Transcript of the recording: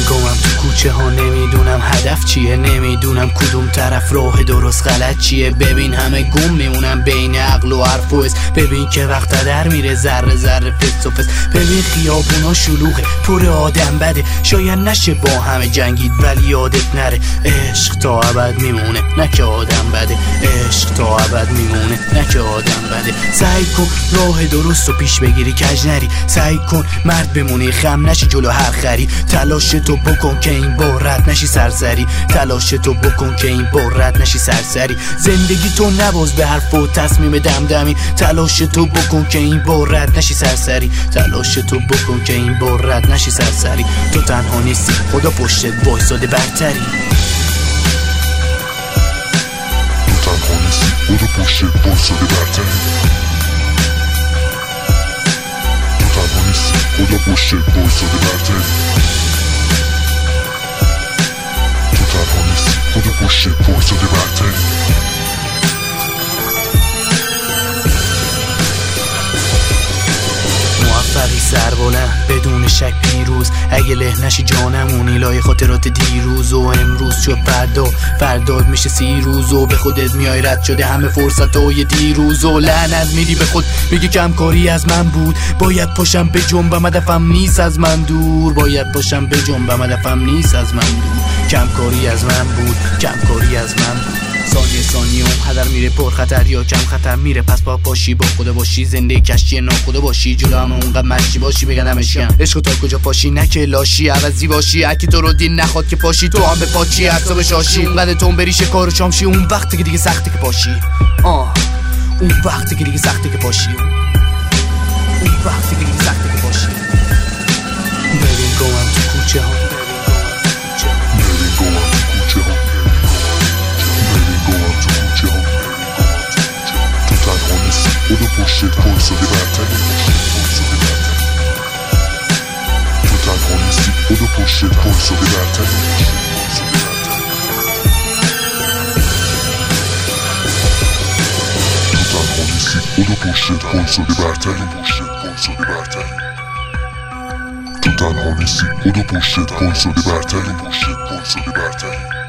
گمم تو کوچه ها، نمیدونم هدف چیه، نمیدونم کدوم طرف راه درست غلط چیه. ببین همه گم میمونم بین عقل و حرف و حس، ببین که وقت در میره ذره ذره فس و فس. ببین خیابونا شلوغه پر آدم بده، شاید نشه با همه جنگید ولی یادت نره عشق تا ابد میمونه نه که آدم بده، عشق تا ابد میمونه نه که آدم بده. سعی کن راه درست و پیش بگیری کج نری، سعی کن مرد بمونی خم نشی جلو هر خری. تلاش تو بکن که این بار رد نشی سرسری، تلاش تو بکن که این بار رد نشی سرسری. زندگی تو نباز به حرف و تصمیم دمدمی، تلاش تو بکن که این بار رد نشی سرسری، تلاش تو بکن که این بار رد نشی سرسری. تو تنها نیستی، خدا پشتت وایساده برتری. تو تنها نیستی، خدا پشتت وایساده برتری. تو تنها نیستی، خدا پشتت وایساده برتری. تو تنها نیستی، خدا پشتت وایساده برتری. موفقی سربلند بدون شک پیروز، اگه له نشی جانمونی لای خاطرات دیروز و امروز. چو فرداد میشه 30 روز و به خودت میای رد شده همه فرصتای دیروز و لعنت میدی به خود میگی کمکاری از من بود. باید پاشم به جنبم هدفم نیست از من دور، باید پاشم به جنبم هدفم نیست از من دور. کمکاری از من بود، کمکاری از من بود. ثانیه هدر میره پر خطر یا کم خطر میره، پس با باشی با خدا باشی، زنده کشتی ناخدا باشی، جلو همه اونقدر مشتی باشی بگن همشیم عشق تا کجا پاشی نه که لاشی عوضی باشی. اکی تو رو دین نخواد که پاشی تو هم به پاچی حساب شاشی، قد تون بری شکار و شامشی. اون وقتی که دیگه سخته که پاشی، اون وقتی که دیگه سخته که پاشی، اون وقتی که دیگه سخته که پاشی. ببین گمم تو کوچه ها، ببین گمم تو کوچه ها، تو تنها نیستی، خدا پشتت وایساده برتری. تو تنها نیستی، خدا پشتت وایساده برتری. تو تنها نیستی، خدا پشتت وایساده برتری. تو تنها نیستی، خدا پشتت وایساده برتری.